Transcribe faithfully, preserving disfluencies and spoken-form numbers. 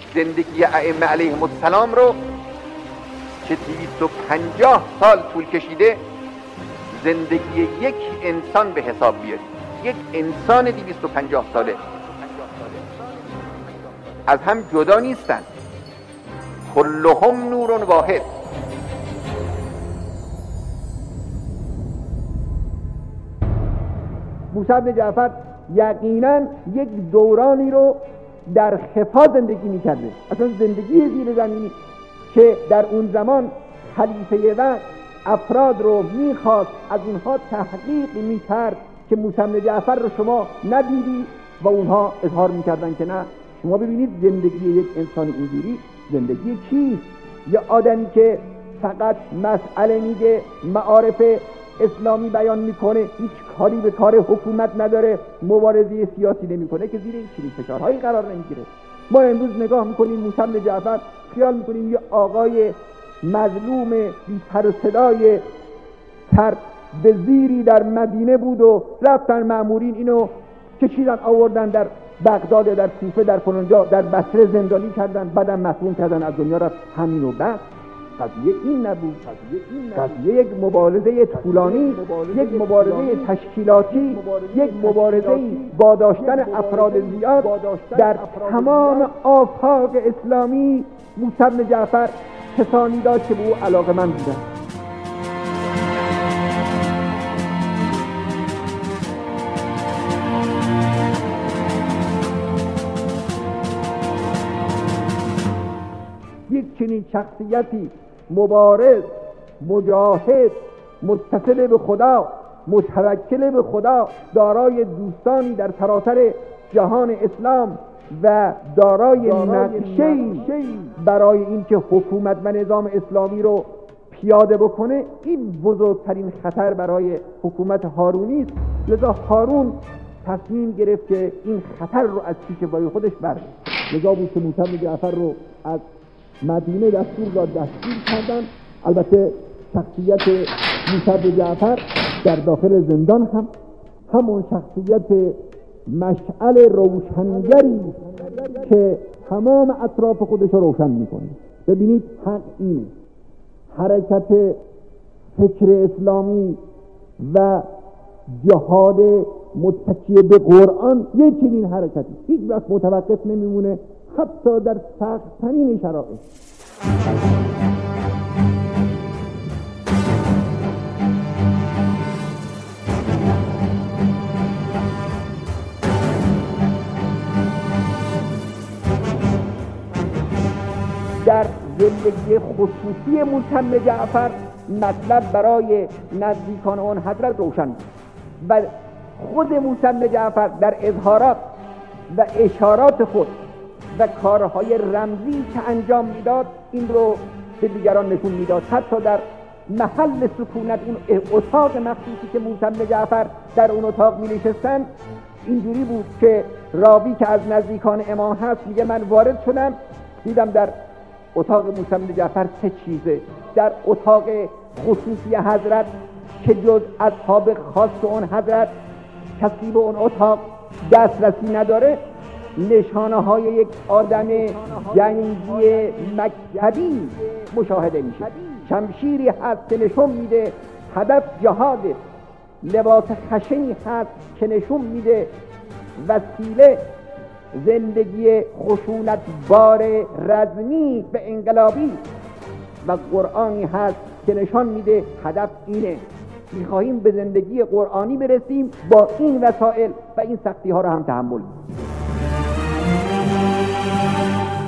زندگی ائمه علیهم السلام رو که دویست و پنجاه سال طول کشیده زندگی یک انسان به حساب بیارید. یک انسان دویست و پنجاه ساله از هم جدا نیستن، کلهم نور واحد. موسی بن جعفر یقینا یک دورانی رو در خفا زندگی می‌کرده. اصلا زندگی زیر زمینی که در اون زمان خلیفه وقت افراد رو میخواست از اونها تحقیق میکرد که موسی بن جعفر رو شما ندیدی و اونها اظهار میکردن که نه. شما ببینید زندگی یک انسان اینجوری زندگی چیست؟ یه آدمی که فقط مسئله میگه، معارف اسلامی بیان میکنه، هیچ کاری به کار حکومت نداره، مبارزه سیاسی نمیکنه که زیر این چنین فشارهایی قرار نمیگیره. ما امروز نگاه میکنیم موسی بن جعفر، خیال میکنیم یه آقای مظلوم بی پر و صدای سر به زیری در مدینه بود و رفتن مأمورین اینو کشیدن آوردن در بغداد، در کوفه، در فلانجا، در بصره زندانی کردن، بعدم محکوم کردن، از دنیا رفت. همین و بس. قضیه این نبود. قضیه یک مبارزه طولانی، یک مبارزه تشکیلاتی، یک مبارزه با داشتن افراد زیاد در تمام آفاق اسلامی. موسی بن جعفر کسانی داشت که به او علاقه‌مند بودند. یک چنین شخصیتی مبارز، مجاهد، متصل به خدا، متوکل به خدا، دارای دوستانی در سراسر جهان اسلام و دارای نقشه‌ای برای اینکه حکومت و نظام اسلامی رو پیاده بکنه، این بزرگترین خطر برای حکومت هارونی است. لذا هارون تصمیم گرفت که این خطر رو از پیش پای خودش برداره. لذا بود که موسی بن جعفر رو از مدینه دستور داد دستگیر کردن. البته شخصیت موسی بن جعفر در داخل زندان هم همون شخصیت مشعل روشنگری که تمام اطراف خودش رو روشن میکنه. ببینید حق اینه، حرکت فکر اسلامی و جهاد متکی به قرآن یه چنین حرکتی هیچ وقت متوقف نمیمونه، حتی در سخت‌ترین شرایط. در زندگی خصوصی موسی بن جعفر مطلب برای نزدیکان آن حضرت روشن بود و خود موسی بن جعفر در اظهارات و اشارات خود و کارهای رمزی که انجام میداد این رو به دیگران نشون میداد. حتی در محل سکونت، اون اتاق مخصوصی که موسی بن جعفر در اون اتاق می نشستن، اینجوری بود که راوی که از نزدیکان امام هست میگه من وارد شدم دیدم در اتاق موسی بن جعفر سه چیزه. در اتاق خصوصی حضرت که جز اصحاب خاص اون حضرت کسی به اون اتاق دسترسی نداره، نشانه های یک آدم جنگی مکتبی مشاهده میشه. شمشیری هست که نشون میده هدف جهاده، لباس خشنی هست که نشون میده وسیله زندگی خشونت بار رزمی و انقلابی، و قرآنی هست که نشان میده هدف اینه، میخواهیم به زندگی قرآنی برسیم با این وسایل و این سختی ها رو هم تحمل کنیم.